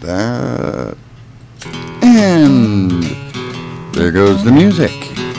that. And there goes the music.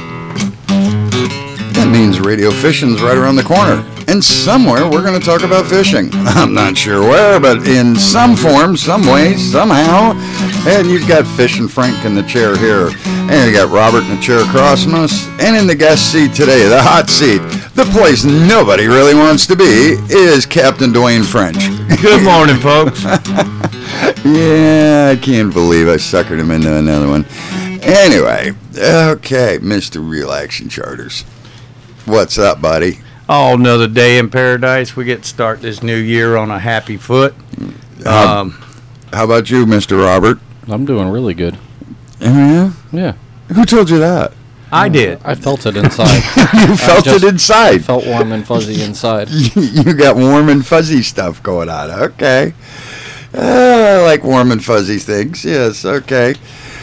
That means radio fishing's right around the corner. And somewhere we're going to talk about fishing. I'm not sure where, but in some form, some way, somehow. And you've got Fishing Frank in the chair here. And you got Robert in the chair across from us. And in the guest seat today, the hot seat, the place nobody really wants to be, is Captain Dwayne French. Good morning, folks. Yeah, I can't believe I suckered him into another one. Anyway, okay, Mr. Real Action Charters. What's up, buddy? Oh, another day in paradise. We get to start this new year on a happy foot. How about you, Mr. Robert? I'm doing really good. Yeah? Yeah. Who told you that? I did. I felt it inside. You felt it I inside. felt warm and fuzzy inside. You got warm and fuzzy stuff going on. Okay. I like warm and fuzzy things. Yes, okay.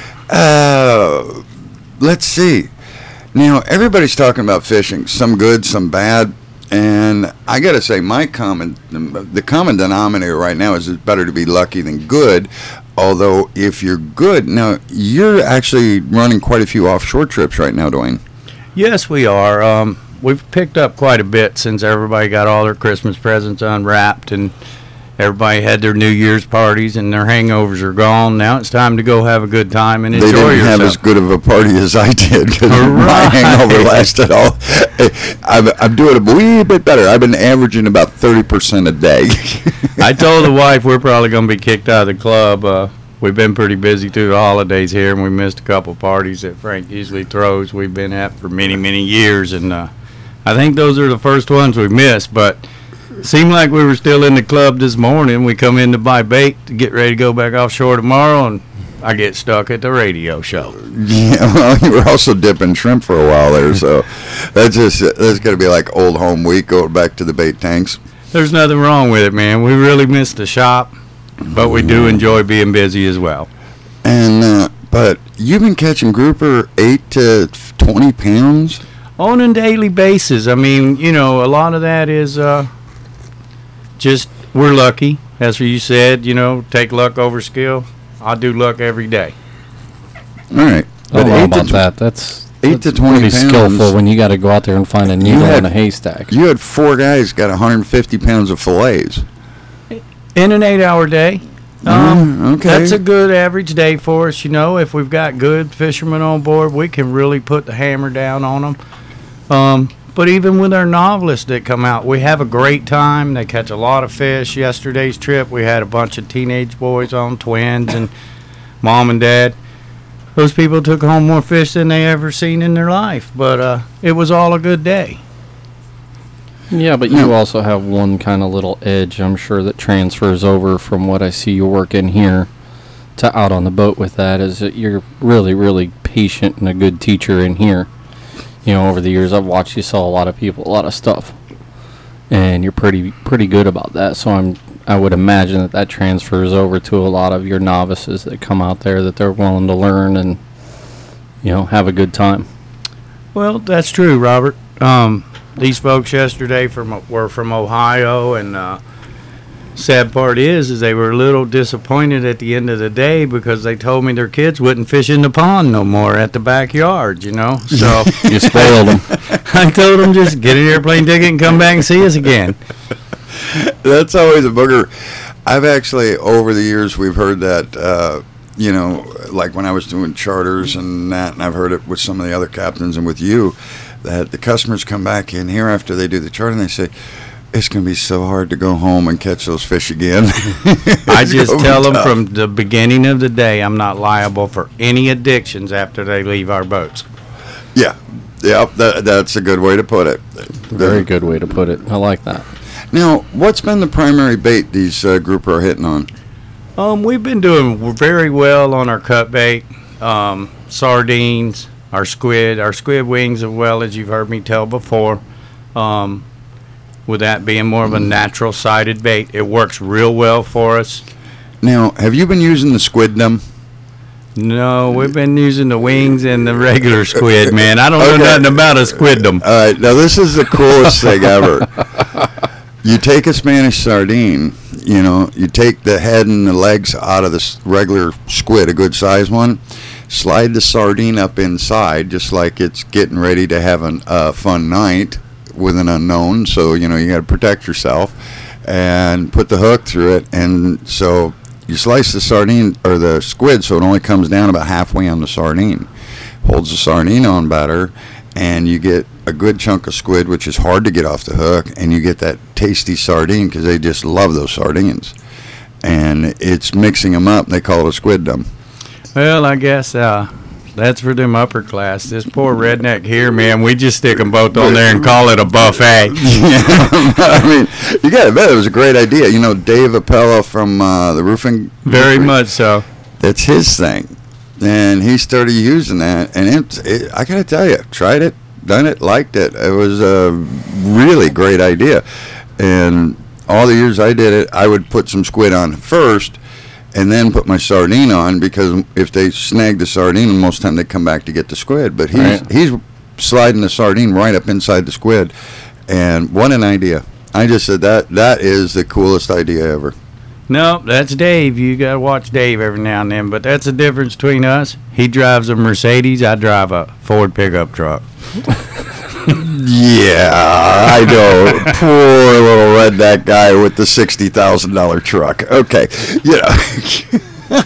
Let's see. Now, everybody's talking about fishing. Some good, some bad. And I got to say, the common denominator right now is it's better to be lucky than good. Although, if you're good, now, you're actually running quite a few offshore trips right now, Dwayne. Yes, we are. We've picked up quite a bit since everybody got all their Christmas presents unwrapped and everybody had their New Year's parties and their hangovers are gone. Now it's time to go have a good time and enjoy yourself. They didn't have as good of a party as I did because my hangover lasted all. I'm doing a wee bit better. I've been averaging about 30% a day. I told the wife we're probably going to be kicked out of the club. We've been pretty busy through the holidays here, and we missed a couple parties that Frank usually throws. We've been at for many, many years, and I think those are the first ones we missed, but seemed like we were still in the club this morning. We come in to buy bait to get ready to go back offshore tomorrow, and I get stuck at the radio show. Yeah, well, you were also dipping shrimp for a while there, so that's going to be like old home week, going back to the bait tanks. There's nothing wrong with it, man. We really missed the shop, but we do enjoy being busy as well. And but you've been catching grouper 8 to 20 pounds? On a daily basis. I mean, a lot of that is just we're lucky. As you said, take luck over skill. I do luck every day. All right. I don't know about that. That's 8 to 20 pretty pounds. skillful when you got to go out there and find a needle in a haystack. You had 4 guys got 150 pounds of fillets. In an 8-hour day. Okay. That's a good average day for us. If we've got good fishermen on board, we can really put the hammer down on them. But even with our novelists that come out, we have a great time. They catch a lot of fish. Yesterday's trip, we had a bunch of teenage boys on, twins and mom and dad. Those people took home more fish than they ever seen in their life. But it was all a good day. Yeah, but you also have one kind of little edge, I'm sure, that transfers over from what I see you working here to out on the boat with that, is that you're really, really patient and a good teacher in here. Over the years, I've watched you sell a lot of people a lot of stuff, and you're pretty good about that. So I would imagine that transfers over to a lot of your novices that come out there, that they're willing to learn and have a good time. Well, that's true, Robert. These folks yesterday were from Ohio, and sad part is they were a little disappointed at the end of the day because they told me their kids wouldn't fish in the pond no more at the backyard, So You spoiled them. I told them just get an airplane ticket and come back and see us again. That's always a booger. I've actually, over the years, we've heard that, like when I was doing charters and that, and I've heard it with some of the other captains and with you, that the customers come back in here after they do the charter and they say, it's going to be so hard to go home and catch those fish again. I just tell them from the beginning of the day I'm not liable for any addictions after they leave our boats. Yeah, that's a good way to put it. Very good way to put it. I like that. Now, what's been the primary bait these grouper are hitting on? We've been doing very well on our cut bait, sardines, our squid wings, as well as you've heard me tell before. With that being more of a natural sided bait, it works real well for us. Now, have you been using the squiddum? No, we've been using the wings and the regular squid, man. I don't know nothing about a squiddum. All right, now this is the coolest thing ever. You take a Spanish sardine, you know, you take the head and the legs out of the regular squid, a good size one, slide the sardine up inside, just like it's getting ready to have a fun night with an unknown. So, you know, you got to protect yourself, and put the hook through it. And so you slice the sardine or the squid so it only comes down about halfway on the sardine. Holds the sardine on better, and you get a good chunk of squid, which is hard to get off the hook, and you get that tasty sardine because they just love those sardines. And it's mixing them up. They call it a squid dum. Well, I guess that's for them upper class. This poor redneck here, man, we just stick them both on there and call it a buffet. Yeah, I mean, you got to bet it was a great idea. You know, Dave Appella from the roofing. Very much so. That's his thing. And he started using that, and I got to tell you, tried it, done it, liked it. It was a really great idea. And all the years I did it, I would put some squid on first and then put my sardine on, because if they snag the sardine, most of the time they come back to get the squid. But he's sliding the sardine right up inside the squid. And what an idea. I just said that is the coolest idea ever. No, that's Dave. You got to watch Dave every now and then. But that's the difference between us. He drives a Mercedes. I drive a Ford pickup truck. Yeah, I know. Poor little redneck guy with the $60,000 truck. Okay, you know.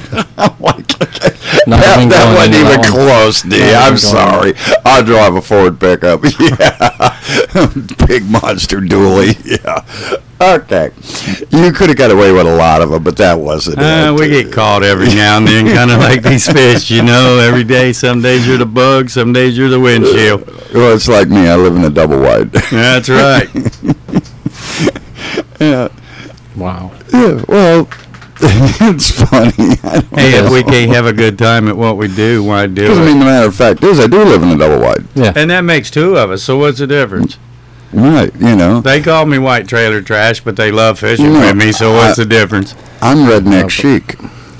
That wasn't even close, D. I'm sorry. I'll drive a Ford pickup. Yeah. Big monster dually. Yeah. Okay. You could have got away with a lot of them, but that wasn't it. We get caught every now and then, kind of like these fish, you know. Every day, some days you're the bug, some days you're the windshield. Well, it's like me. I live in a double wide. That's right. Yeah. Wow. Yeah, well, it's funny. Hey, if we can't have a good time at what we do, why do I it? mean, the matter of fact is, I do live in a double wide. Yeah. And that makes two of us, so what's the difference? Right, you know. They call me white trailer trash, but they love fishing No, with me, so what's the difference? I'm redneck chic.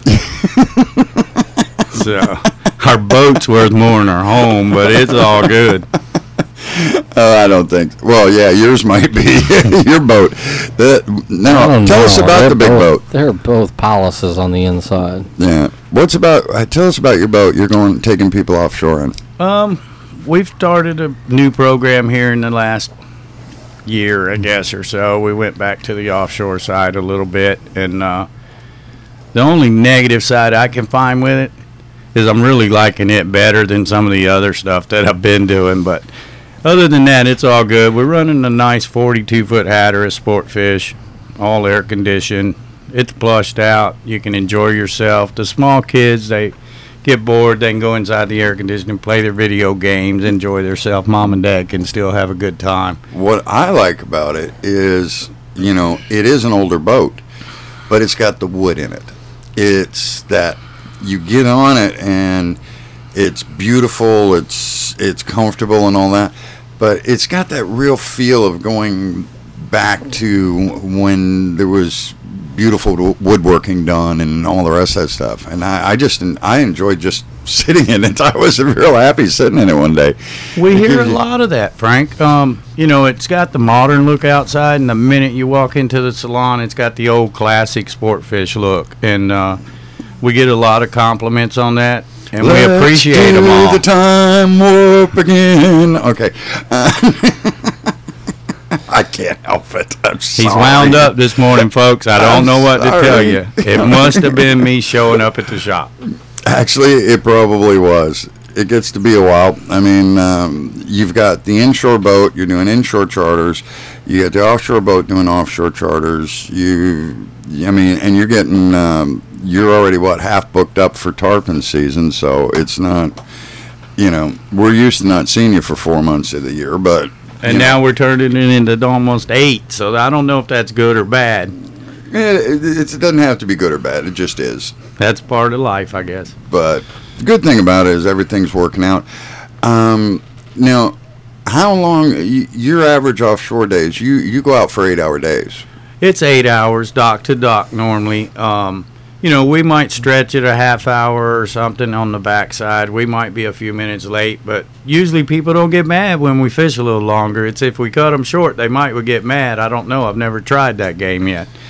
So, our boat's worth more than our home, but it's all good. I don't think. Well, yeah, yours might be your boat. Now, tell us about the big boat. They're both palaces on the inside. Yeah. Tell us about your boat. You're taking people offshore in. We've started a new program here in the last year, I guess, or so. We went back to the offshore side a little bit, and the only negative side I can find with it is I'm really liking it better than some of the other stuff that I've been doing, but other than that, it's all good. We're running a nice 42-foot Hatteras sport fish, all air conditioned. It's plushed out. You can enjoy yourself. The small kids, they get bored, they can go inside the air conditioning, play their video games, enjoy themselves. Mom and Dad can still have a good time. What I like about it is, you know, it is an older boat, but it's got the wood in it. It's that you get on it and it's beautiful, it's comfortable and all that, but it's got that real feel of going back to when there was beautiful woodworking done and all the rest of that stuff. And I enjoyed just sitting in it. I was real happy sitting in it one day. We hear a lot of that, Frank. You know, it's got the modern look outside, and the minute you walk into the salon, it's got the old classic sport fish look. And we get a lot of compliments on that, and we appreciate them all. Let's do the time warp again. Okay. I can't help it. I'm sorry. He's wound up this morning, folks. I don't know what to tell you. It must have been me showing up at the shop. Actually, it probably was. It gets to be a while. I mean, you've got the inshore boat. You're doing inshore charters. You got the offshore boat doing offshore charters. And you're getting, you're already, half booked up for tarpon season, so it's not, you know, we're used to not seeing you for 4 months of the year, but... And now we're turning it into almost 8, so I don't know if that's good or bad. It doesn't have to be good or bad. It just is. That's part of life, I guess. But the good thing about it is everything's working out. Now, how long, your average offshore days, you go out for 8-hour days? It's 8 hours, dock to dock normally. You know, we might stretch it a half hour or something on the backside. We might be a few minutes late, but usually people don't get mad when we fish a little longer. It's if we cut them short, they might get mad. I don't know. I've never tried that game yet.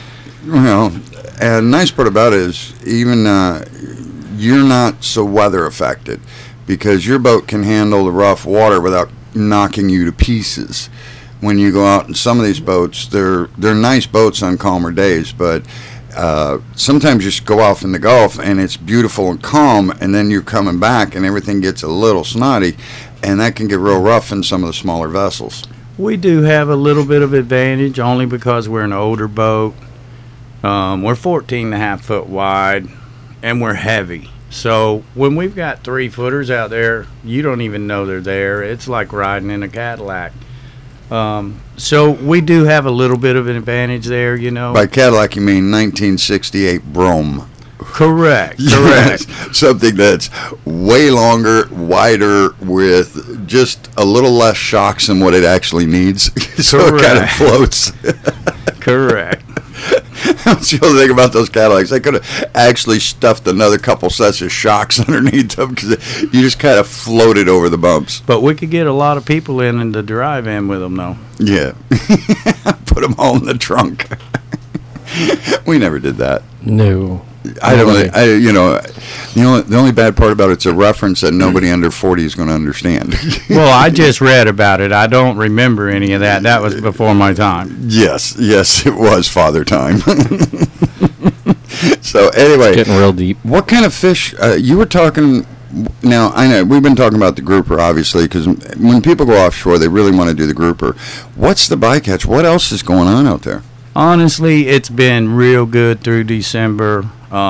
Well, and the nice part about it is even you're not so weather affected because your boat can handle the rough water without knocking you to pieces. When you go out in some of these boats, they're nice boats on calmer days, but sometimes you just go off in the Gulf and it's beautiful and calm, and then you're coming back and everything gets a little snotty, and that can get real rough in some of the smaller vessels. We do have a little bit of advantage only because we're an older boat. We're 14.5 foot wide, and we're heavy. So when we've got 3-footers out there, you don't even know they're there. It's like riding in a Cadillac. So we do have a little bit of an advantage there, you know. By Cadillac, you mean 1968 Brougham. Correct. Yes, something that's way longer, wider, with just a little less shocks than what it actually needs. So it kind of floats. Correct. That's the other thing about those Cadillacs. They could have actually stuffed another couple sets of shocks underneath them because you just kind of floated over the bumps. But we could get a lot of people in the drive-in with them, though. Yeah. Put them all in the trunk. We never did that. No. I don't. The only bad part about it's a reference that nobody under 40 is going to understand. Well, I just read about it. I don't remember any of that. That was before my time. Yes, it was father time. So anyway, Getting real deep. what kind of fish you were talking? Now I know we've been talking about the grouper, obviously, because when people go offshore, they really want to do the grouper. What's the bycatch? What else is going on out there? Honestly, it's been real good through December.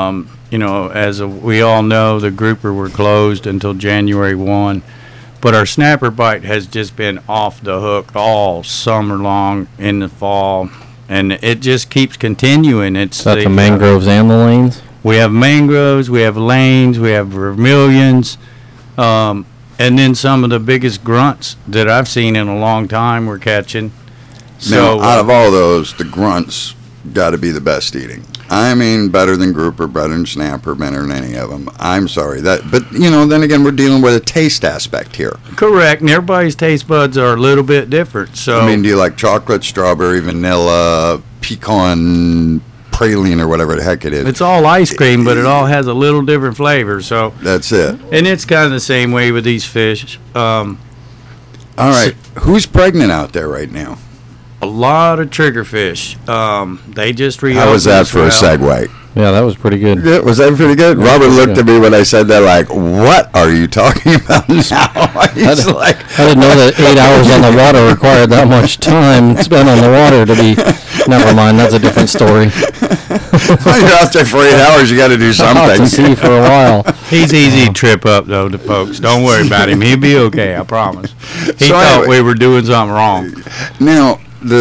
As we all know, the grouper were closed until January 1. But our snapper bite has just been off the hook all summer long in the fall. And it just keeps continuing. It's Is that the mangroves and the lanes? We have mangroves, we have lanes, we have vermilions. And then some of the biggest grunts that I've seen in a long time we're catching. Now, out of all those, the grunts got to be the best eating. I mean, better than grouper, better than snapper, better than any of them. I'm sorry but then again, we're dealing with a taste aspect here. Correct, and everybody's taste buds are a little bit different. So I mean, do you like chocolate, strawberry, vanilla, pecan, praline, or whatever the heck it is? it's all ice cream, but it all has a little different flavor. So, That's it. and it's kind of the same way with these fish. All right, who's pregnant out there right now? A lot of triggerfish. They just reopened. How was that as for a well. segue? Yeah, that was pretty good. Yeah, was that pretty good? Robert looked at me when I said that like, what are you talking about now? He's like, I didn't know that 8 hours on the water required that much time spent on the water to be. Never mind, that's a different story. when you're out there for 8 hours, you got to do Out to sea something. for a while. He's easy to trip up, though, to folks. Don't worry about him. He'll be okay, I promise. He So thought anyway- we were doing something wrong. Now,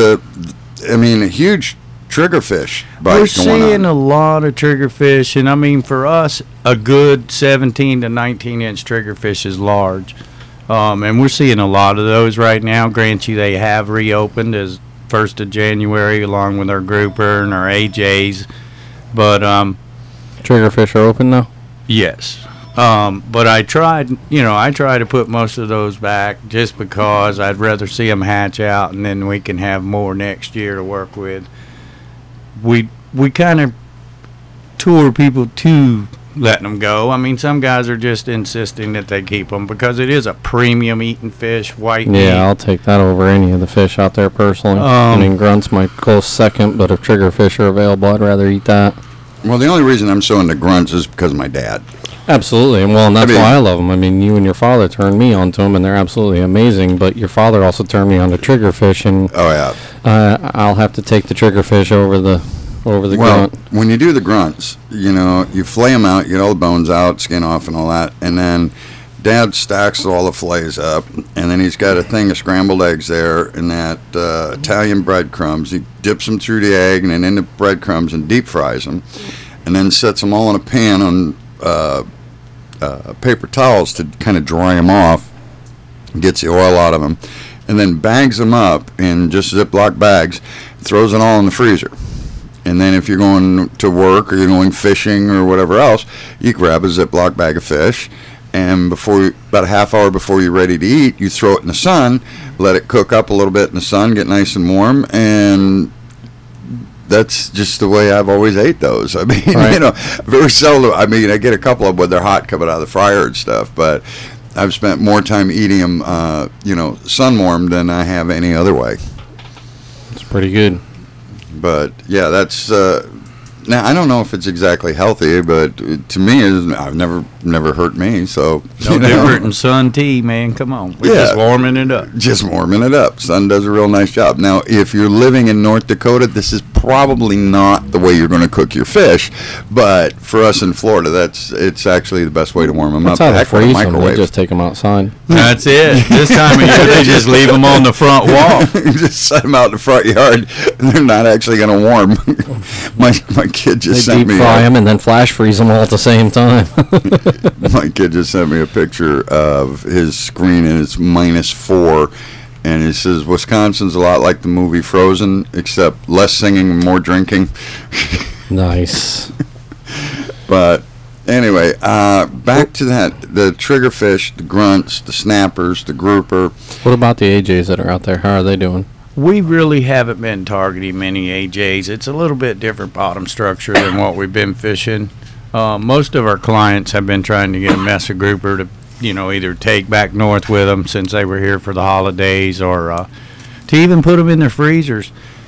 a huge triggerfish bite We're going seeing on. a lot of triggerfish, and I mean, for us, a good 17 to 19-inch triggerfish is large. And we're seeing a lot of those right now. Grant you, they have reopened as 1st of January, along with our grouper and our AJs. But, Triggerfish are open now? yes. But I try to put most of those back just because I'd rather see them hatch out, and then we can have more next year to work with. We kind of tour people to letting them go. I mean, some guys are just insisting that they keep them because it is a premium eating fish, white meat. Yeah, I'll take that over any of the fish out there personally. I mean, grunt's my close second, but if triggerfish are available, I'd rather eat that. Well, the only reason I'm so into grunts is because of my dad. Absolutely, and well, and that's I mean- why I love them. I mean, you and your father turned me onto them, and they're absolutely amazing. But your father also turned me on to triggerfish, and Oh, yeah. I'll have to take the triggerfish over the Well, grunt. when you do the grunts, you flay them out, you get all the bones out, skin off and all that, and then Dad stacks all the fillets up, and then he's got a thing of scrambled eggs there and that Italian breadcrumbs. He dips them through the egg and then into breadcrumbs and deep fries them, and then sets them all in a pan on paper towels to kind of dry them off, gets the oil out of them, and then bags them up in just Ziploc bags, throws it all in the freezer. And then if you're going to work or you're going fishing or whatever else, you grab a Ziploc bag of fish, and about a half hour before you're ready to eat, you throw it in the sun, let it cook up a little bit in the sun, get nice and warm, and that's just the way I've always ate those. I mean, Right. very seldom. I mean, I get a couple of them when they're hot coming out of the fryer and stuff, but I've spent more time eating them, sun warmed than I have any other way. It's pretty good. But yeah, that's now I don't know if it's exactly healthy, but to me, I've never hurt me. So No different than sun tea, man. Come on. We're Yeah. just warming it up. Just warming it up. Sun does a real nice job. Now, if you're living in North Dakota, this is probably not the way you're going to cook your fish, but for us in Florida, it's actually the best way to warm them That's up. how they Heck, with a freeze them. They microwave. just take them outside. That's it. This time of year, they just leave them on the front wall. Just set them out in the front yard, and they're not actually going to warm. my kid They just sent deep me. fry them and then flash freeze them all at the same time. My kid just sent me a picture of his screen, and it's -4. And he says Wisconsin's a lot like the movie Frozen, except less singing and more drinking. Nice. But anyway, back to that. The triggerfish, the grunts, the snappers, the grouper. What about the AJs that are out there? How are they doing? We really haven't been targeting many AJs. It's a little bit different bottom structure than what we've been fishing. Most of our clients have been trying to get a mesa grouper to, either take back north with them since they were here for the holidays, or to even put them in their freezers.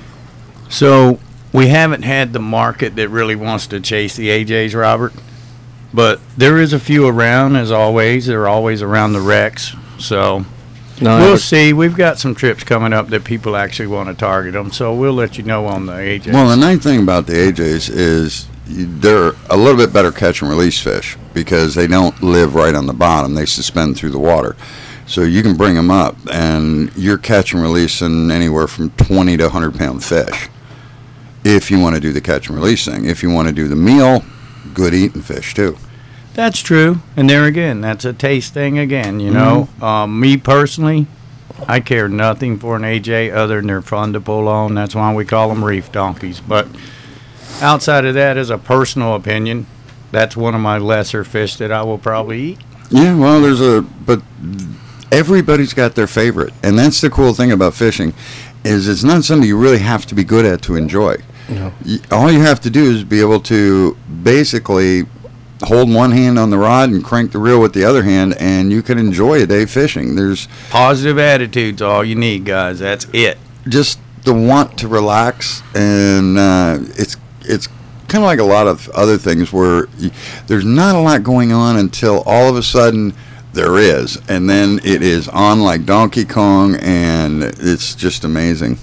So we haven't had the market that really wants to chase the AJs, Robert. But there is a few around, as always. They're always around the wrecks. So No, we'll see. We've got some trips coming up that people actually want to target them. So we'll let you know on the AJs. Well, the nice thing about the AJs is they're a little bit better catch and release fish because they don't live right on the bottom. They suspend through the water. So you can bring them up, and you're catch and releasing anywhere from 20 to 100-pound fish if you want to do the catch and release thing. If you want to do the meal, good eating fish, too. That's true. And there again, that's a taste thing again, Me personally, I care nothing for an AJ other than they're fun to pull on. That's why we call them reef donkeys. But outside of that, as a personal opinion, that's one of my lesser fish that I will probably eat. Yeah, well, but everybody's got their favorite. And that's the cool thing about fishing is it's not something you really have to be good at to enjoy. No. All you have to do is be able to basically hold one hand on the rod and crank the reel with the other hand, and you can enjoy a day fishing. There's Positive attitude's all you need, guys. That's it. just the want to relax, and it's kind of like a lot of other things where there's not a lot going on until all of a sudden there is, and then it is on like Donkey Kong, and it's just amazing.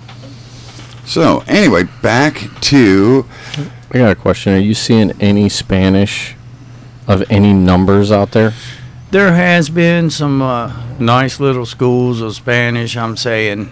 So anyway, back to I got a question. Are you seeing any Spanish of any numbers out there? There has been some nice little schools of Spanish. I'm saying,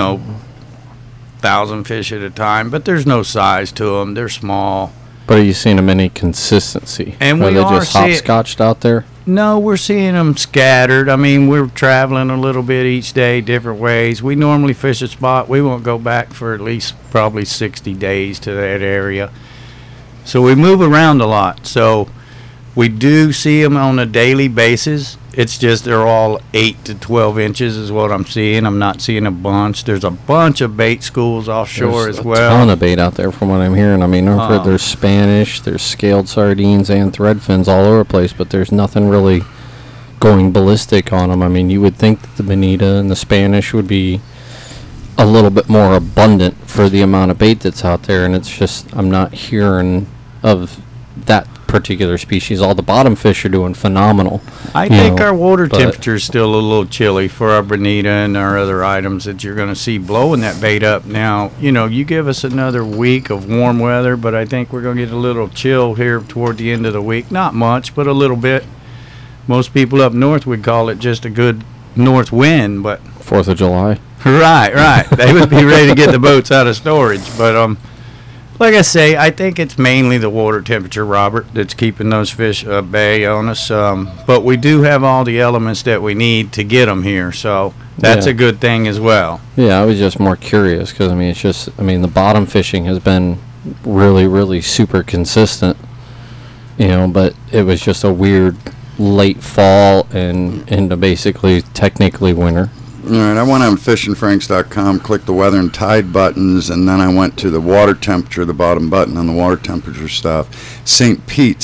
1,000 fish at a time, but there's no size to them. They're small. But are you seeing them any consistency? And are we they are just seeing- hopscotched out there? No, we're seeing them scattered. I mean, we're traveling a little bit each day, different ways. We normally fish a spot. We won't go back for at least probably 60 days to that area. So we move around a lot. So we do see them on a daily basis. It's just they're all 8 to 12 inches is what I'm seeing. I'm not seeing a bunch. There's a bunch of bait schools offshore There's as a well. ton of bait out there from what I'm hearing. I mean, I've heard there's Spanish, there's scaled sardines and threadfins all over the place, but there's nothing really going ballistic on them. I mean, you would think that the bonita and the Spanish would be a little bit more abundant for the amount of bait that's out there, and it's just I'm not hearing of that particular species. All the bottom fish are doing phenomenal. I think our water but- temperature is still a little chilly for our bonita and our other items that you're going to see blowing that bait up. Now, you give us another week of warm weather, but I think we're going to get a little chill here toward the end of the week. Not much, but a little bit. Most people up north would call it just a good north wind, but 4th of July. right. They would be ready to get the boats out of storage, but like I say, I think it's mainly the water temperature, Robert, that's keeping those fish at bay on us. But we do have all the elements that we need to get them here, so that's Yeah. a good thing as well. Yeah, I was just more curious because, the bottom fishing has been really, really super consistent, but it was just a weird late fall and into basically technically winter. All right, I went on fishandfranks.com, clicked the weather and tide buttons, and then I went to the water temperature, the bottom button on the water temperature stuff. St. Pete,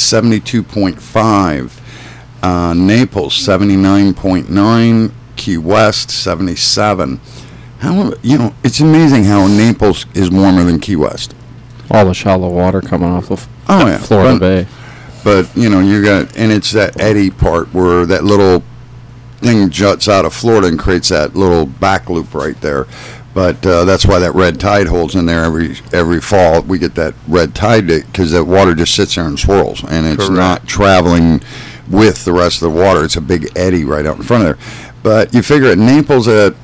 72.5. Naples, 79.9. Key West, 77. How, it's amazing how Naples is warmer than Key West. All the shallow water coming off of Yeah, Florida Bay. But, you got, and it's that eddy part where that little thing juts out of Florida and creates that little back loop right there. But that's why that red tide holds in there every fall. We get that red tide because that water just sits there and swirls, and it's not traveling with the rest of the water. It's a big eddy right out in front of there. But you figure at Naples at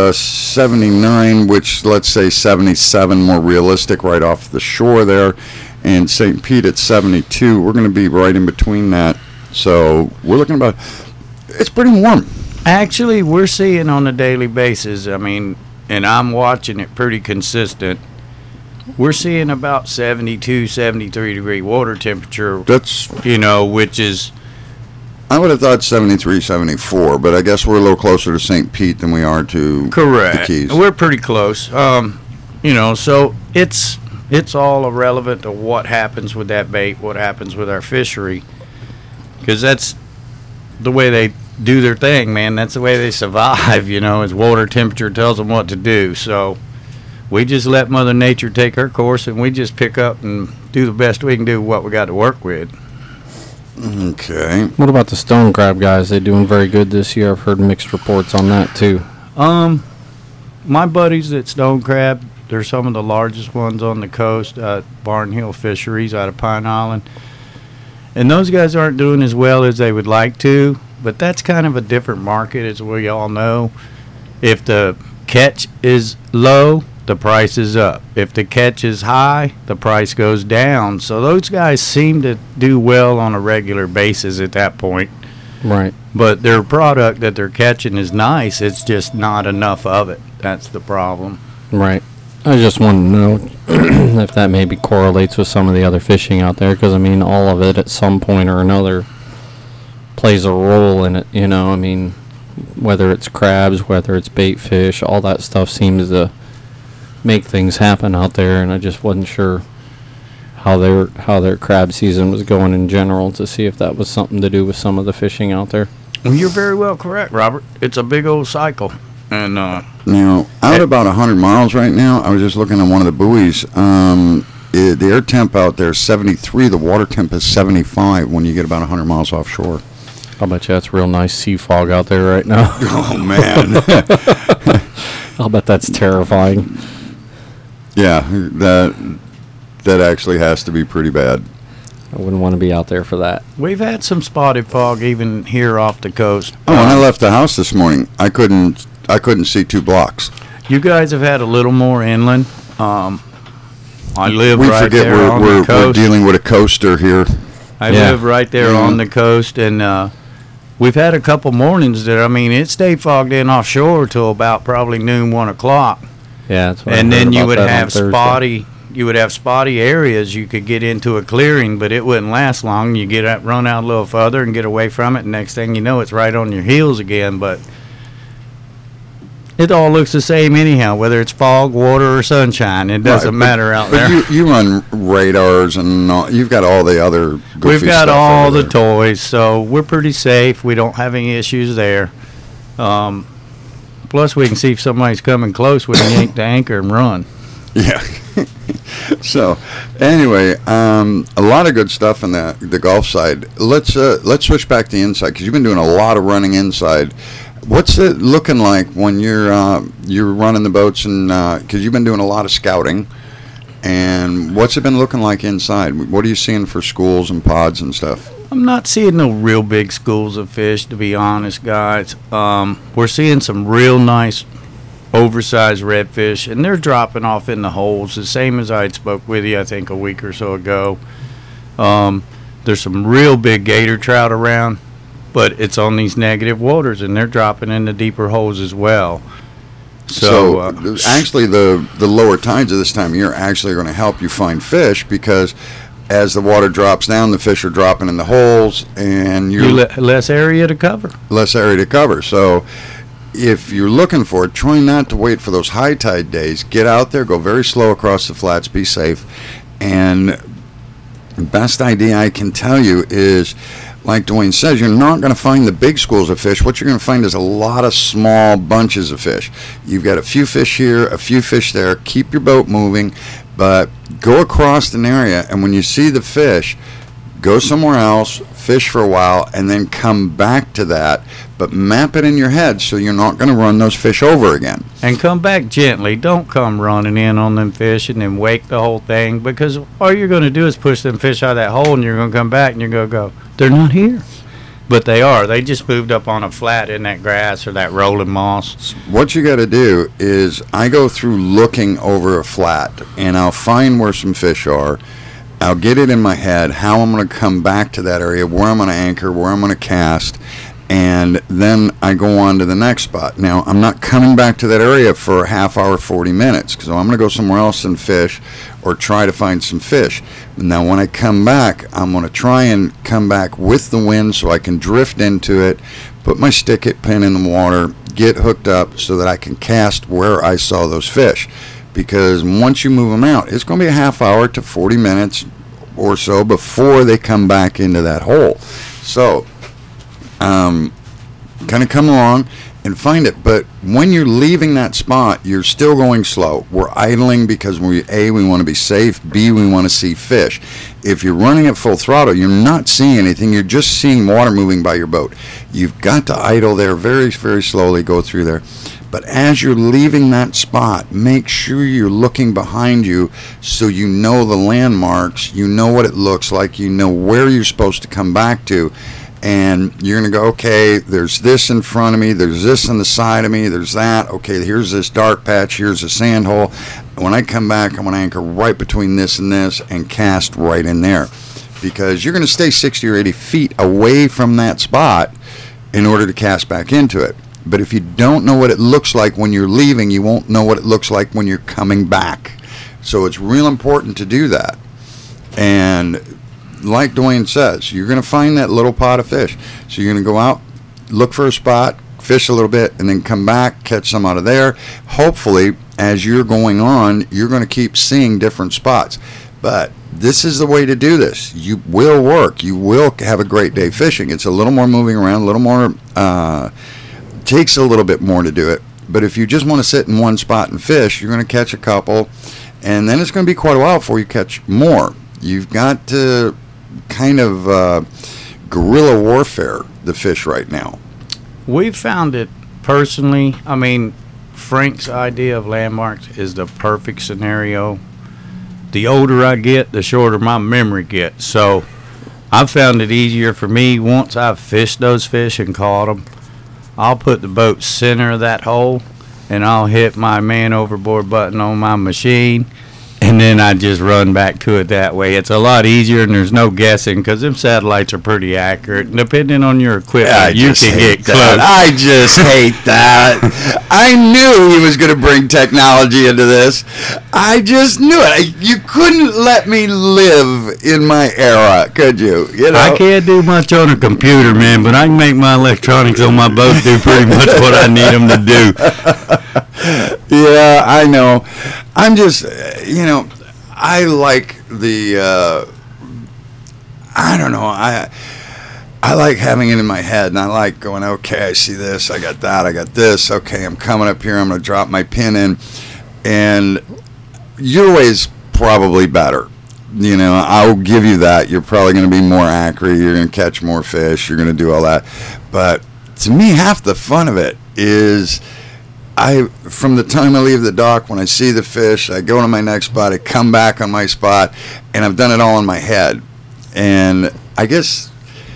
79, which let's say 77, more realistic right off the shore there, and St. Pete at 72. We're going to be right in between that. So we're looking about, it's pretty warm. Actually, we're seeing on a daily basis, I mean, and I'm watching it pretty consistent. We're seeing about 72, 73 degree water temperature. That's, which is, I would have thought 73, 74, but I guess we're a little closer to St. Pete than we are to correct. the Keys. We're pretty close. So it's all irrelevant to what happens with that bait, what happens with our fishery, because that's the way they do their thing, man. That's the way they survive, is water temperature tells them what to do. So we just let Mother Nature take her course, and we just pick up and do the best we can do with what we got to work with. Okay. What about the stone crab guys? They doing very good this year. I've heard mixed reports on that too. My buddies at Stone Crab, they're some of the largest ones on the coast at Barn Hill Fisheries out of Pine Island. And those guys aren't doing as well as they would like to, but that's kind of a different market, as we all know. If the catch is low, the price is up. If the catch is high, the price goes down. So those guys seem to do well on a regular basis at that point. Right. But their product that they're catching is nice. It's just not enough of it. That's the problem. Right. I just want to know if that maybe correlates with some of the other fishing out there, because, all of it at some point or another plays a role in it, whether it's crabs, whether it's bait fish, all that stuff seems to make things happen out there, and I just wasn't sure how their crab season was going in general, to see if that was something to do with some of the fishing out there. Well, you're very well correct, Robert. It's a big old cycle. And now, out about 100 miles right now, I was just looking at one of the buoys. The air temp out there is 73. The water temp is 75 when you get about 100 miles offshore. I'll bet you that's real nice sea fog out there right now. Oh, man. I'll bet that's terrifying. Yeah, that actually has to be pretty bad. I wouldn't want to be out there for that. We've had some spotted fog even here off the coast. Oh, when I left the house this morning, I couldn't see 2 blocks. You guys have had a little more inland. I live we right forget there on the coast. We're dealing with a coaster here. I live right there on the coast, and we've had a couple mornings that, it stayed fogged in offshore till about probably noon, 1 o'clock. Yeah, that's what and I heard then you about would that have on Thursday. spotty areas. You could get into a clearing, but it wouldn't last long. You run out a little further and get away from it, and next thing you know, it's right on your heels again. But it all looks the same anyhow, whether it's fog, water, or sunshine. It doesn't matter out there. But you run radars and you've got all the other goofy We've got stuff all over the there. toys, so we're pretty safe. We don't have any issues there. Plus, we can see if somebody's coming close, we can yank the anchor and run. Yeah. So, anyway, a lot of good stuff on the golf side. Let's switch back to inside, because you've been doing a lot of running inside. What's it looking like when you're running the boats, and because you've been doing a lot of scouting, and what's it been looking like inside? What are you seeing for schools and pods and stuff? I'm not seeing no real big schools of fish, to be honest, guys. We're seeing some real nice oversized redfish, and they're dropping off in the holes, the same as I had spoke with you, I think, a week or so ago. There's some real big gator trout around, but it's on these negative waters, and they're dropping in the deeper holes as well. So actually, the lower tides of this time of year actually are going to help you find fish, because as the water drops down, the fish are dropping in the holes, and less area to cover. Less area to cover. So, if you're looking for it, try not to wait for those high tide days. Get out there, go very slow across the flats, be safe. And best idea I can tell you is, like Dwayne says, you're not going to find the big schools of fish. What you're going to find is a lot of small bunches of fish. You've got a few fish here, a few fish there. Keep your boat moving, but go across an area, and when you see the fish, go somewhere else, fish for a while, and then come back to that. But map it in your head so you're not going to run those fish over again. And come back gently. Don't come running in on them fish and then wake the whole thing, because all you're going to do is push them fish out of that hole, and you're going to come back and you're going to go, they're not here. But they are. They just moved up on a flat in that grass or that rolling moss. What you got to do is, I go through looking over a flat, and I'll find where some fish are. I'll get it in my head how I'm going to come back to that area, where I'm going to anchor, where I'm going to cast, and then I go on to the next spot. Now, I'm not coming back to that area for a half hour, 40 minutes, because I'm going to go somewhere else and fish or try to find some fish. Now, when I come back, I'm going to try and come back with the wind so I can drift into it, put my stick pin in the water, get hooked up so that I can cast where I saw those fish. Because once you move them out, it's going to be a half hour to 40 minutes or so before they come back into that hole. So, kind of come along and find it. But when you're leaving that spot, you're still going slow. We're idling because we want to be safe. B, we want to see fish. If you're running at full throttle, you're not seeing anything. You're just seeing water moving by your boat. You've got to idle there very, very slowly, go through there. But as you're leaving that spot, make sure you're looking behind you so you know the landmarks, you know what it looks like, you know where you're supposed to come back to. And you're going to go, okay, there's this in front of me, there's this on the side of me, there's that. Okay, here's this dark patch, here's a sand hole. When I come back, I'm going to anchor right between this and this and cast right in there. Because you're going to stay 60 or 80 feet away from that spot in order to cast back into it. But if you don't know what it looks like when you're leaving, you won't know what it looks like when you're coming back. So it's real important to do that. And like Dwayne says, you're going to find that little pot of fish. So you're going to go out, look for a spot, fish a little bit, and then come back, catch some out of there. Hopefully, as you're going on, you're going to keep seeing different spots. But this is the way to do this. You will work. You will have a great day fishing. It's a little more moving around, a little more, takes a little bit more to do it. But if you just want to sit in one spot and fish, you're going to catch a couple, and then it's going to be quite a while before you catch more. You've got to kind of guerrilla warfare the fish right now. We found it personally. I mean, Frank's idea of landmarks is the perfect scenario. The older I get, the shorter my memory gets. So I've found it easier for me once I've fished those fish and caught them. I'll put the boat center of that hole, and I'll hit my man overboard button on my machine, and then I just run back to it that way. It's a lot easier, and there's no guessing, because them satellites are pretty accurate. And depending on your equipment, you can get close. I just hate that. I knew he was going to bring technology into this. I just knew it. You couldn't let me live in my era, could you? You know? I can't do much on a computer, man, but I can make my electronics on my boat do pretty much what I need them to do. Yeah, I know. I'm just, I like the, I don't know, I like having it in my head, and I like going, okay, I see this, I got that, I got this, okay, I'm coming up here, I'm going to drop my pin in, and your way is probably better. I'll give you that. You're probably going to be more accurate, you're going to catch more fish, you're going to do all that, but to me, half the fun of it is from the time I leave the dock, when I see the fish, I go to my next spot, I come back on my spot, and I've done it all in my head. And I guess,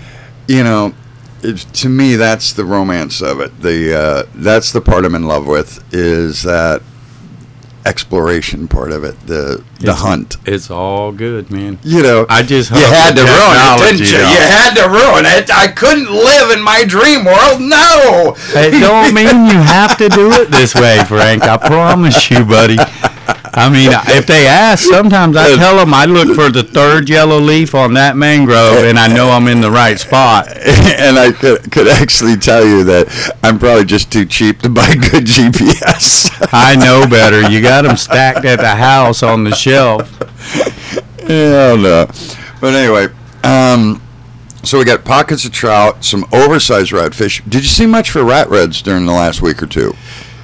to me, that's the romance of it. That's the part I'm in love with, is that exploration part of it, the hunt. It's all good, man. I just you had to ruin it, didn't you? You had to ruin it. I couldn't live in my dream world. No. It don't mean you have to do it this way, Frank. I promise you, buddy. I mean, if they ask, sometimes I tell them I look for the third yellow leaf on that mangrove, and I know I'm in the right spot. And I could actually tell you that I'm probably just too cheap to buy good GPS. I know better. You got them stacked at the house on the shelf. Hell no. But anyway, so we got pockets of trout, some oversized redfish. Did you see much for rat reds during the last week or two?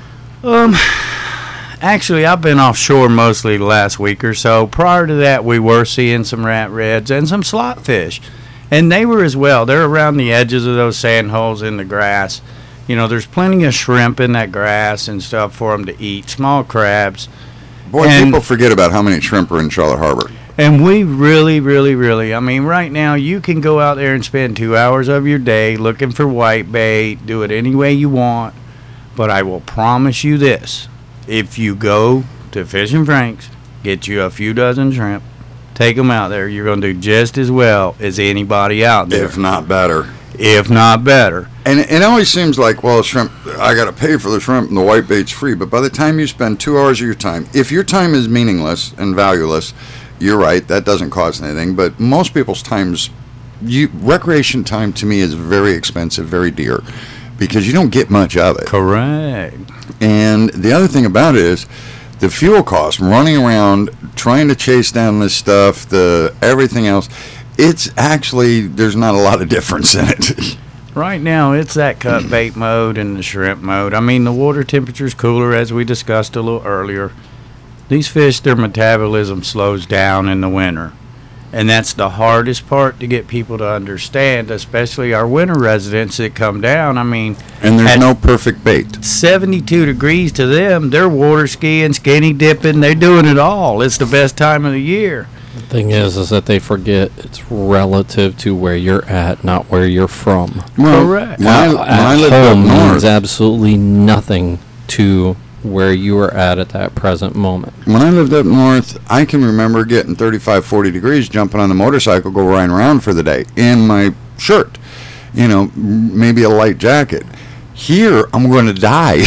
Actually, I've been offshore mostly the last week or so. Prior to that, we were seeing some rat reds and some slot fish. And they were as well. They're around the edges of those sand holes in the grass. You know, there's plenty of shrimp in that grass and stuff for them to eat, small crabs. Boy, people forget about how many shrimp are in Charlotte Harbor. And we really, I mean, right now you can go out there and spend 2 hours of your day looking for whitebait, do it any way you want. But I will promise you this. If you go to Fishing Frank's, get you a few dozen shrimp, take them out there, you're going to do just as well as anybody out there. If not better. If not better. And it always seems like, well, shrimp, I got to pay for the shrimp and the whitebait's free. But by the time you spend 2 hours of your time, if your time is meaningless and valueless, you're right, that doesn't cost anything. But most people's times, recreation time to me is very expensive, very dear, because you don't get much of it. Correct. And the other thing about it is the fuel cost, running around, trying to chase down this stuff, everything else, it's actually, there's not a lot of difference in it. Right now, it's that cut bait mode and the shrimp mode. I mean, the water temperature's cooler, as we discussed a little earlier. These fish, their metabolism slows down in the winter. And that's the hardest part to get people to understand, especially our winter residents that come down. I mean, and there's no perfect bait. 72 degrees to them, they're water skiing, skinny dipping, they're doing it all. It's the best time of the year. The thing is that they forget it's relative to where you're at, not where you're from. Well, correct. When I lived up home north, means absolutely nothing to where you are at that present moment. When I lived up north, I can remember getting 35, 40 degrees, jumping on the motorcycle, go riding around for the day in my shirt, maybe a light jacket. Here, I'm going to die.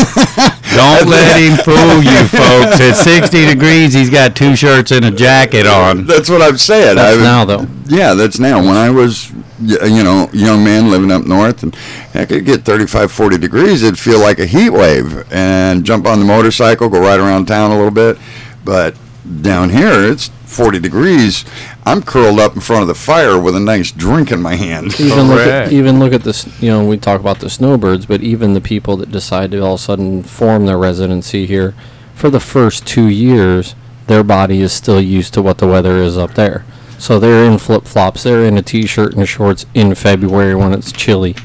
Don't let him fool you, folks. At 60 degrees, he's got 2 shirts and a jacket on. That's what I'm saying. That's now, though. Yeah, that's now. When I was, young man living up north, and I could get 35, 40 degrees, it'd feel like a heat wave, and jump on the motorcycle, go ride around town a little bit. But down here, it's 40 degrees. I'm curled up in front of the fire with a nice drink in my hand. Even look at this. We talk about the snowbirds, but even the people that decide to all of a sudden form their residency here, for the first 2 years, their body is still used to what the weather is up there. So they're in flip-flops. They're in a T-shirt and shorts in February when it's chilly.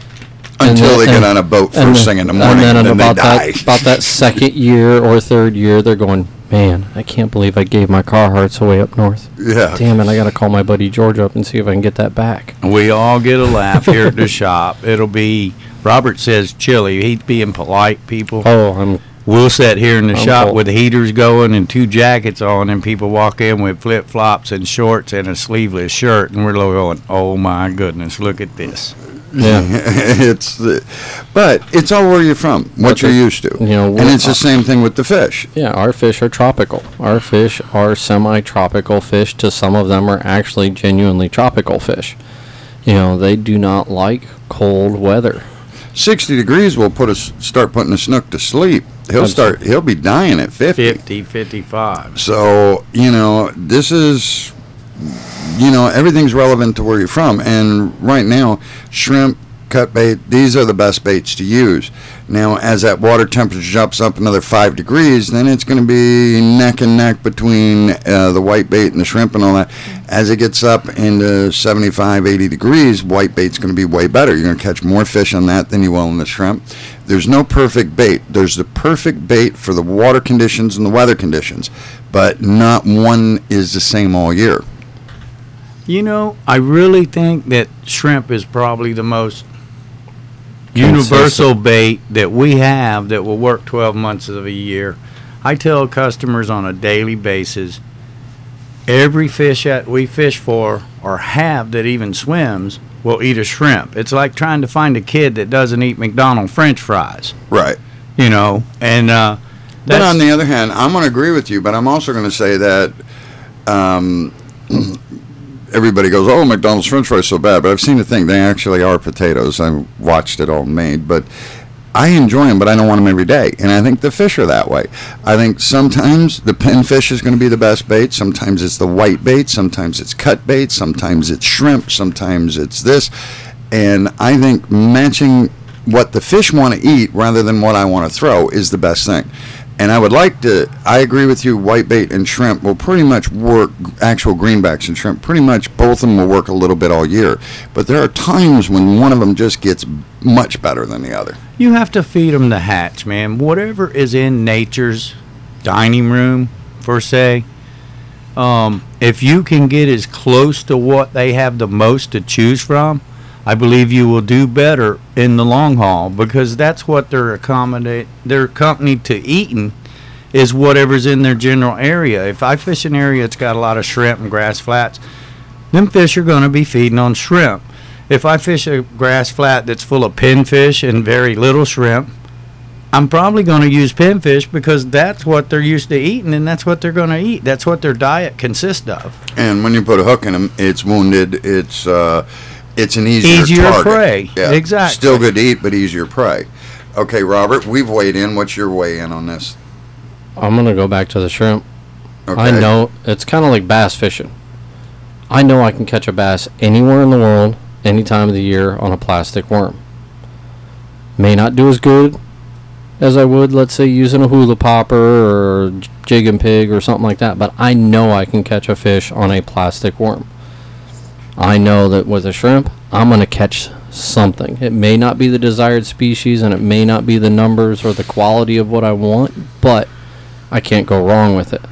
Until they get on a boat first thing in the morning, and then they die. About that second year or third year, they're going, man, I can't believe I gave my Carhartts away up north. Yeah. Damn it, I got to call my buddy George up and see if I can get that back. We all get a laugh here at the shop. It'll be, Robert says chilly. He's being polite, people. We'll sit here in the shop cold. with the heaters going and 2 jackets on, and people walk in with flip-flops and shorts and a sleeveless shirt, and we're going, oh, my goodness, look at this. Yeah. But it's all where you're from, what you're used to. And it's the same thing with the fish. Yeah, our fish are tropical. Our fish are semi-tropical fish. To some of them are actually genuinely tropical fish. They do not like cold weather. 60 degrees will start putting a snook to sleep. He'll be dying at 50. 55. So, this is, everything's relevant to where you're from. And right now, shrimp, cut bait, these are the best baits to use. Now, as that water temperature jumps up another 5 degrees, then it's going to be neck and neck between the white bait and the shrimp and all that. As it gets up into 75, 80 degrees, white bait's going to be way better. You're going to catch more fish on that than you will on the shrimp. There's no perfect bait. There's the perfect bait for the water conditions and the weather conditions, but not one is the same all year. I really think that shrimp is probably the most universal bait that we have that will work 12 months of a year. I tell customers on a daily basis, every fish that we fish for or have that even swims will eat a shrimp. It's like trying to find a kid that doesn't eat McDonald's French fries. Right. And But on the other hand, I'm going to agree with you, but I'm also going to say that everybody goes, oh, McDonald's French fries so bad, but I've seen the thing. They actually are potatoes. I watched it all made, but I enjoy them, but I don't want them every day. And I think the fish are that way. I think sometimes the pinfish is going to be the best bait. Sometimes it's the white bait. Sometimes it's cut bait. Sometimes it's shrimp. Sometimes it's this. And I think matching what the fish want to eat rather than what I want to throw is the best thing. And I agree with you, white bait and shrimp will pretty much work, actual greenbacks and shrimp, pretty much both of them will work a little bit all year. But there are times when one of them just gets much better than the other. You have to feed them the hatch, man. Whatever is in nature's dining room, per se, if you can get as close to what they have the most to choose from, I believe you will do better in the long haul, because that's what they're accompanied to eating is whatever's in their general area. If I fish an area that's got a lot of shrimp and grass flats, them fish are going to be feeding on shrimp. If I fish a grass flat that's full of pinfish and very little shrimp, I'm probably going to use pinfish because that's what they're used to eating and that's what they're going to eat. That's what their diet consists of. And when you put a hook in them, it's wounded, it's an easier target. Prey. Yeah. Exactly. Still good to eat, but easier prey. Okay, Robert, we've weighed in. What's your weigh in on this? I'm going to go back to the shrimp. Okay. I know it's kind of like bass fishing. I know I can catch a bass anywhere in the world, any time of the year on a plastic worm. May not do as good as I would, let's say, using a hula popper or jig and pig or something like that, but I know I can catch a fish on a plastic worm. I know that with a shrimp, I'm going to catch something. It may not be the desired species, and it may not be the numbers or the quality of what I want, but I can't go wrong with it.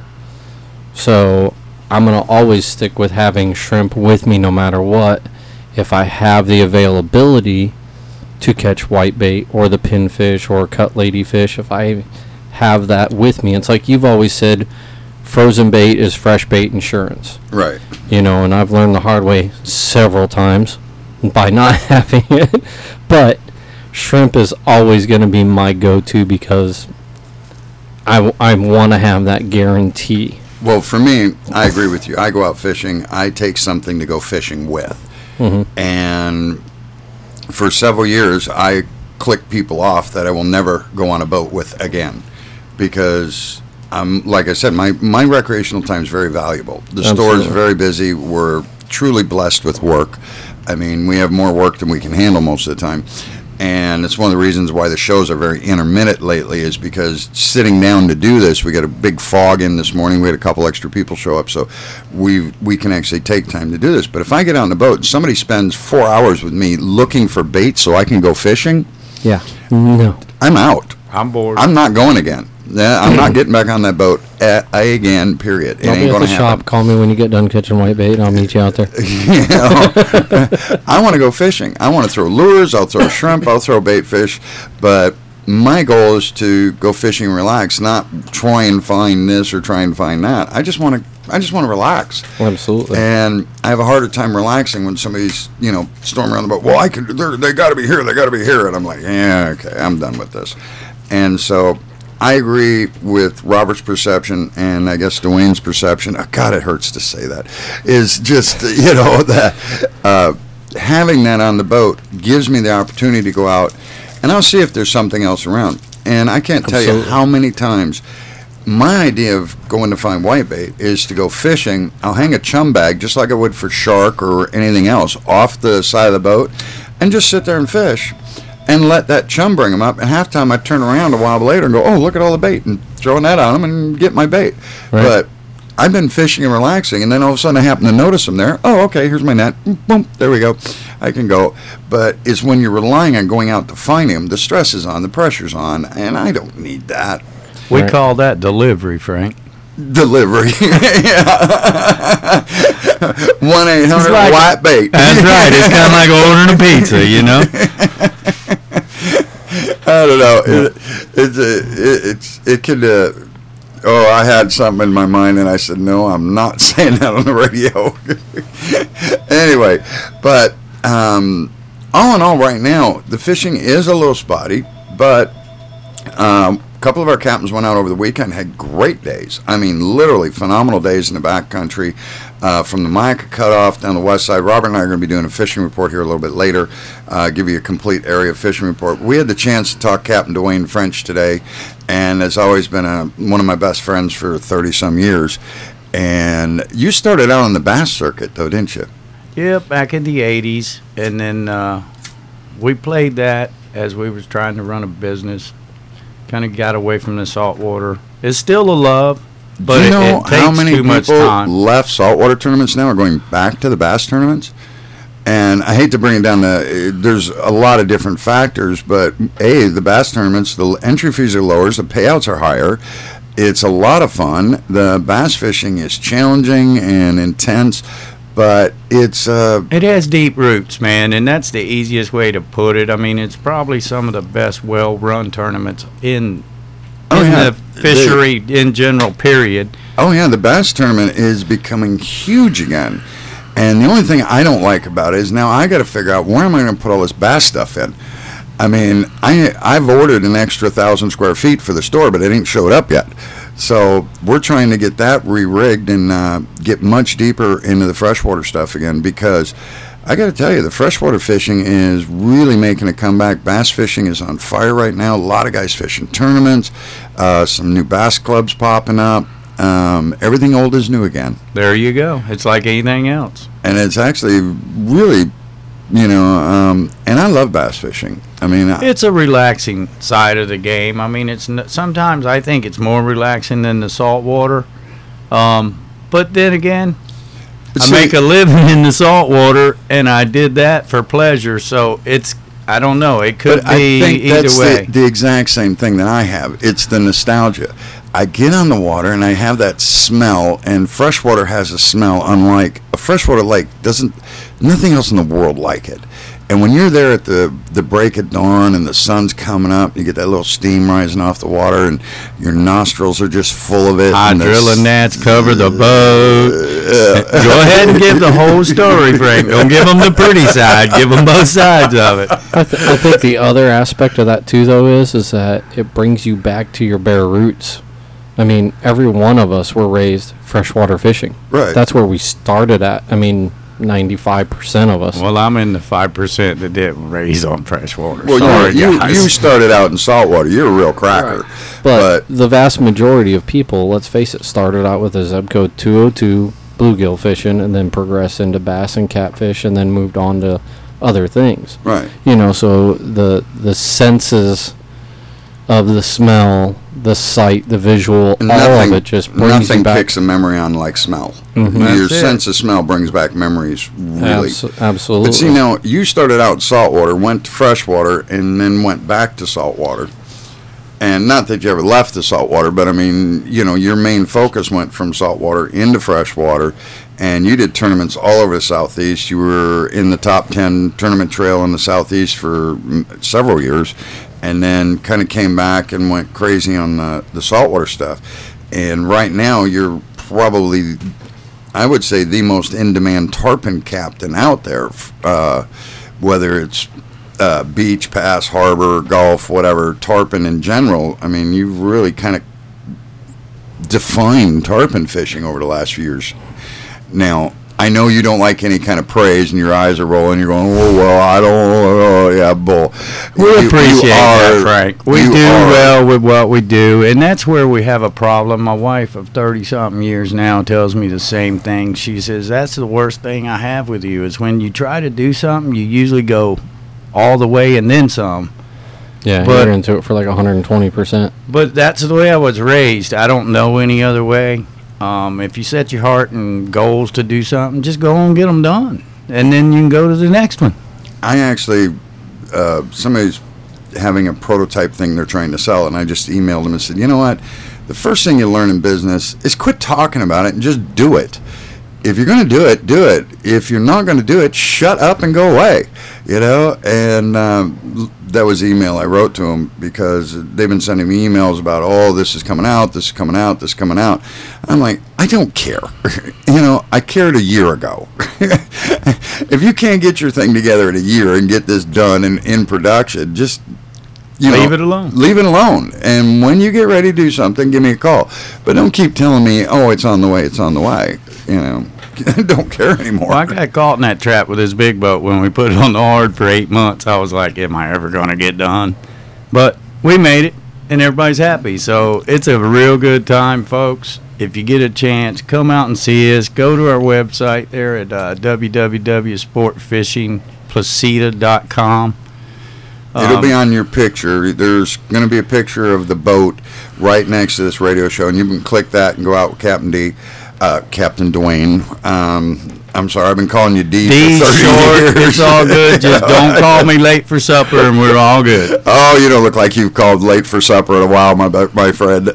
So I'm going to always stick with having shrimp with me no matter what. If I have the availability to catch whitebait or the pinfish or cut ladyfish, if I have that with me, it's like you've always said, frozen bait is fresh bait insurance. Right. You know, and I've learned the hard way several times by not having it. But shrimp is always going to be my go-to because I want to have that guarantee. Well, for me, I agree with you. I go out fishing. I take something to go fishing with. Mm-hmm. And for several years, I click people off that I will never go on a boat with again because like I said, my recreational time is very valuable. The store is very busy. We're truly blessed with work. I mean, we have more work than we can handle most of the time. And it's one of the reasons why the shows are very intermittent lately is because sitting down to do this, we got a big fog in this morning. We had a couple extra people show up, so we can actually take time to do this. But if I get on the boat and somebody spends 4 hours with me looking for bait so I can go fishing, yeah, no, I'm out. I'm bored. I'm not going again. I'm not getting back on that boat again, period. It I'll ain't be at going the to shop. happen. Call me when you get done catching whitebait, and I'll meet you out there. You know, I want to go fishing. I want to throw lures. I'll throw shrimp. I'll throw bait fish. But my goal is to go fishing and relax, not try and find this or try and find that. I just want to relax. Absolutely. And I have a harder time relaxing when somebody's, storming around the boat. Well, they got to be here. They got to be here. And I'm like, yeah, okay, I'm done with this. And so I agree with Robert's perception, and I guess Dwayne's perception. Oh, God, it hurts to say that. Is just that having that on the boat gives me the opportunity to go out, and I'll see if there's something else around. And I can't tell you how many times my idea of going to find whitebait is to go fishing. I'll hang a chum bag just like I would for shark or anything else off the side of the boat, and just sit there and fish. And let that chum bring them up. And half time I turn around a while later and go, oh, look at all the bait, and throw a net on them and get my bait. Right. But I've been fishing and relaxing, and then all of a sudden I happen to notice them there. Oh, okay, here's my net. Boom, there we go. I can go. But it's when you're relying on going out to find them, the stress is on, the pressure's on, and I don't need that. We call that delivery, Frank. Delivery. 1-800-WHITEBAIT. That's right. It's kind of like ordering a pizza, you know? I don't know. It could. I had something in my mind, and I said, no, I'm not saying that on the radio. Anyway, but all in all, right now, the fishing is a little spotty, but A couple of our captains went out over the weekend, had great days. I mean, literally phenomenal days in the backcountry, from the Myakka cutoff down the west side. Robert and I are going to be doing a fishing report here a little bit later, give you a complete area fishing report. We had the chance to talk Captain Dwayne French today, and has always been one of my best friends for 30-some years. And you started out on the bass circuit, though, didn't you? Yeah, back in the 80s. And then we played that as we was trying to run a business. Kind of got away from the saltwater. It's still a love, but Do you know it takes how many too much people time. left saltwater tournaments now are going back to the bass tournaments? And I hate to bring it down to, there's a lot of different factors, but the bass tournaments, the entry fees are lower, the payouts are higher. It's a lot of fun. The bass fishing is challenging and intense, but it has deep roots, man, and that's the easiest way to put it. I mean, it's probably some of the best well-run tournaments in the fishery in general, period. Oh, yeah, the bass tournament is becoming huge again. And the only thing I don't like about it is now I got to figure out where am I going to put all this bass stuff in. I mean, I've ordered an extra 1,000 square feet for the store, but it ain't showed up yet. So we're trying to get that re-rigged and get much deeper into the freshwater stuff again, because I got to tell you, the freshwater fishing is really making a comeback. Bass fishing is on fire right now. A lot of guys fishing tournaments, some new bass clubs popping up. Everything old is new again. There you go. It's like anything else. And it's actually really, and I love bass fishing. I mean, it's a relaxing side of the game. I mean, sometimes I think it's more relaxing than the saltwater. But then again, I make a living in the saltwater, and I did that for pleasure. So I don't know. It could be either way. The exact same thing that I have. It's the nostalgia. I get on the water and I have that smell, and freshwater has a smell unlike a freshwater lake. Nothing else in the world like it. And when you're there at the break of dawn and the sun's coming up, you get that little steam rising off the water, and your nostrils are just full of it. Drilling gnats cover the boat. Go ahead and give the whole story, Frank. Don't give them the pretty side. Give them both sides of it. I think the other aspect of that too, though, is that it brings you back to your bare roots. I mean, every one of us were raised freshwater fishing. Right. That's where we started at. I mean, 95% of us. Well, I'm in the 5% that didn't raise on freshwater. Well, you started out in saltwater. You're a real cracker. Right. But the vast majority of people, let's face it, started out with a Zebco 202 bluegill fishing, and then progressed into bass and catfish, and then moved on to other things. Right. So the senses of the smell, the sight, the visual, all of it just brings nothing you back. kicks a memory on like smell. Mm-hmm. Your sense of smell brings back memories, really. Absolutely. But see, now, you started out in saltwater, went to freshwater, and then went back to saltwater. And not that you ever left the saltwater, but I mean, your main focus went from saltwater into freshwater, and you did tournaments all over the Southeast. You were in the top 10 tournament trail in the Southeast for several years, and then kind of came back and went crazy on the saltwater stuff. And right now, you're probably, I would say, the most in-demand tarpon captain out there, whether it's beach, pass, harbor, golf, whatever, tarpon in general. I mean, you've really kind of defined tarpon fishing over the last few years. Now, I know you don't like any kind of praise, and your eyes are rolling. You're going, oh, well, I don't, oh, yeah, bull. We appreciate that, Frank. We do well with what we do, and that's where we have a problem. My wife of 30-something years now tells me the same thing. She says, that's the worst thing I have with you, is when you try to do something, you usually go all the way and then some. Yeah, you're into it for like 120%. But that's the way I was raised. I don't know any other way. If you set your heart and goals to do something, just go and get them done, and then you can go to the next one. I actually, somebody's having a prototype thing they're trying to sell, and I just emailed them and said, you know what, the first thing you learn in business is quit talking about it and just do it. If you're going to do it, do it. If you're not going to do it, shut up and go away, and that was the email I wrote to them, because they've been sending me emails about, oh, this is coming out, this is coming out, this is coming out. I'm like, I don't care. I cared a year ago. If you can't get your thing together in a year and get this done and in production, just Leave it alone. Leave it alone. And when you get ready to do something, give me a call. But don't keep telling me, oh, it's on the way, it's on the way. I don't care anymore. Well, I got caught in that trap with this big boat when we put it on the hard for 8 months. I was like, am I ever going to get done? But we made it, and everybody's happy. So it's a real good time, folks. If you get a chance, come out and see us. Go to our website there at www.sportfishingplacida.com. It'll be on your picture. There's going to be a picture of the boat right next to this radio show, and you can click that and go out with Captain Dwayne. I'm sorry, I've been calling you D for 30 years. It's all good. Just don't call me late for supper, and we're all good. Oh, you don't look like you've called late for supper in a while, my friend.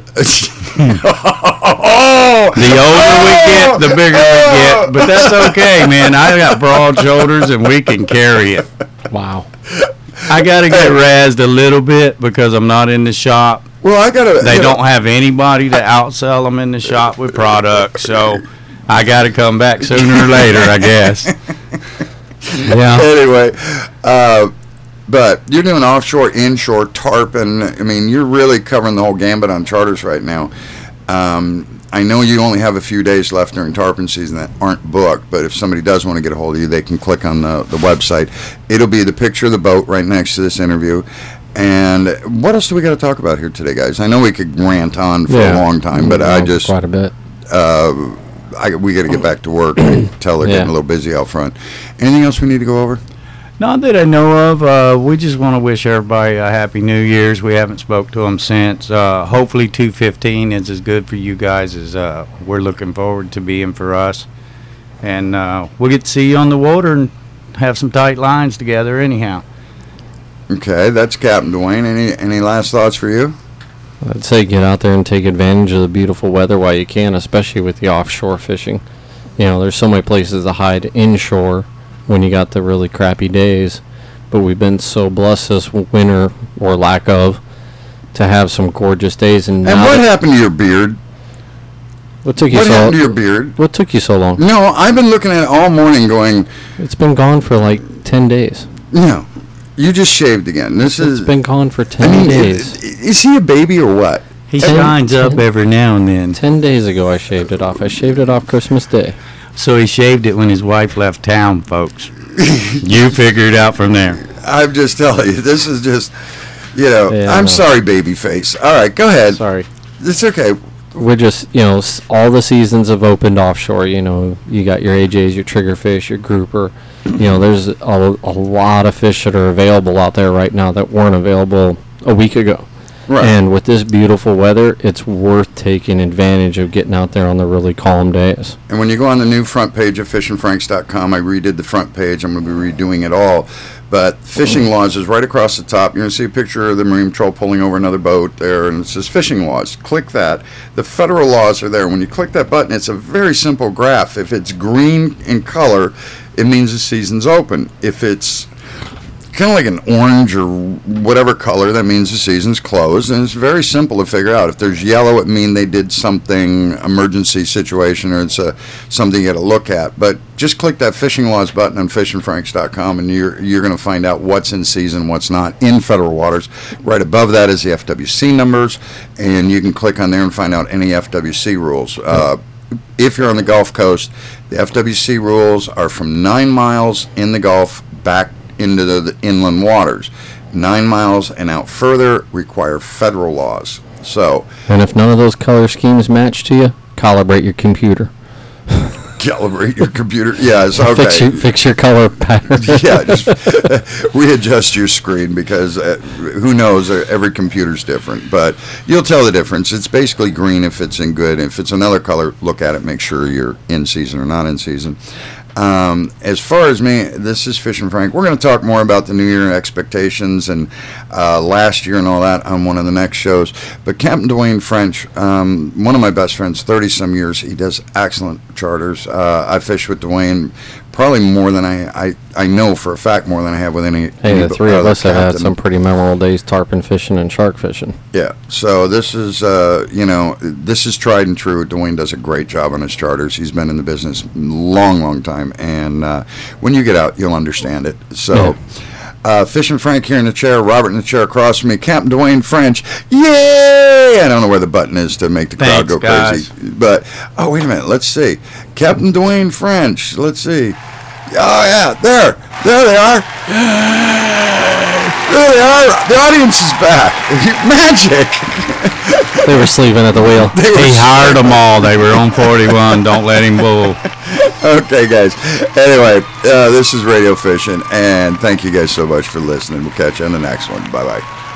The older we get, the bigger we get. But that's okay, man. I got broad shoulders, and we can carry it. Wow. I got to get razzed a little bit because I'm not in the shop. Well, They don't have anybody to outsell them in the shop with products, so I got to come back sooner or later, I guess. Yeah. Anyway, but you're doing offshore, inshore, tarpon. I mean, you're really covering the whole gambit on charters right now. I know you only have a few days left during tarpon season that aren't booked, but if somebody does want to get a hold of you, they can click on the website. It'll be the picture of the boat right next to this interview. And what else do we got to talk about here today, guys? I know we could rant on for a long time, but I just quite a bit. We got to get back to work. I can tell they're getting a little busy out front. Anything else we need to go over? Not that I know of. We just want to wish everybody a happy New Year's. We haven't spoke to them since. Hopefully 215 is as good for you guys as we're looking forward to being for us. And we'll get to see you on the water and have some tight lines together anyhow. Okay, that's Captain Dwayne. Any last thoughts for you? I'd say get out there and take advantage of the beautiful weather while you can, especially with the offshore fishing. There's so many places to hide inshore when you got the really crappy days, but we've been so blessed this winter, or lack of, to have some gorgeous days. And what happened to your beard? What took you What so happened to your beard? What took you so long? No, I've been looking at it all morning going, It's been gone for like 10 days. no, you just shaved again. It's been gone for 10 days. Is he a baby or what? He shines up every now and then. 10 days ago I shaved it off. I shaved it off Christmas Day. So he shaved it when his wife left town, folks. You figure it out from there. I'm just telling you, this is just, Yeah, I'm sorry, baby face. All right, go ahead. Sorry. It's okay. We're just, all the seasons have opened offshore. You got your AJs, your triggerfish, your grouper. There's a lot of fish that are available out there right now that weren't available a week ago. Right. And with this beautiful weather, it's worth taking advantage of getting out there on the really calm days. And when you go on the new front page of fishandfranks.com, I redid the front page. I'm going to be redoing it all. But fishing laws is right across the top. You're going to see a picture of the Marine Patrol pulling over another boat there, and it says fishing laws. Click that. The federal laws are there. When you click that button, it's a very simple graph. If it's green in color, it means the season's open. If it's kind of like an orange or whatever color, that means the season's closed, and it's very simple to figure out. If there's yellow, it means they did something emergency situation, or it's something you got to look at. But just click that fishing laws button on fishandfranks.com, and you're going to find out what's in season, what's not in federal waters. Right above that is the FWC numbers, and you can click on there and find out any FWC rules. If you're on the Gulf Coast, the FWC rules are from 9 miles in the Gulf back into the inland waters. 9 miles and out further require federal laws. So, And if none of those color schemes match to you, calibrate your computer. calibrate your computer. Yeah, it's okay. Fix your color pattern. Yeah, just readjust your screen, because who knows, every computer's different, but you'll tell the difference. It's basically green if it's in good. If it's another color, look at it, make sure you're in season or not in season. As far as me, this is Fish and Frank. We're going to talk more about the new year and expectations and last year and all that on one of the next shows. But Captain Dwayne French, one of my best friends, 30-some years, he does excellent charters. I fish with Dwayne probably more than I know for a fact more than I have with any. Hey, the three of us have had some pretty memorable days tarpon fishing and shark fishing. Yeah, so this is this is tried and true. Dwayne does a great job on his charters. He's been in the business long time, and when you get out, you'll understand it. So. Fishing Frank here in the chair, Robert in the chair across from me, Captain Dwayne French. Yay! I don't know where the button is to make the crowd go crazy. But, oh, wait a minute. Let's see. Captain Dwayne French. Let's see. Oh, yeah. There they are. There they are. The audience is back. Magic. They were sleeping at the wheel. He hired them all. They were on 41. Don't let him bull. Okay, guys. Anyway, this is Radio Fishing, and thank you guys so much for listening. We'll catch you on the next one. Bye-bye.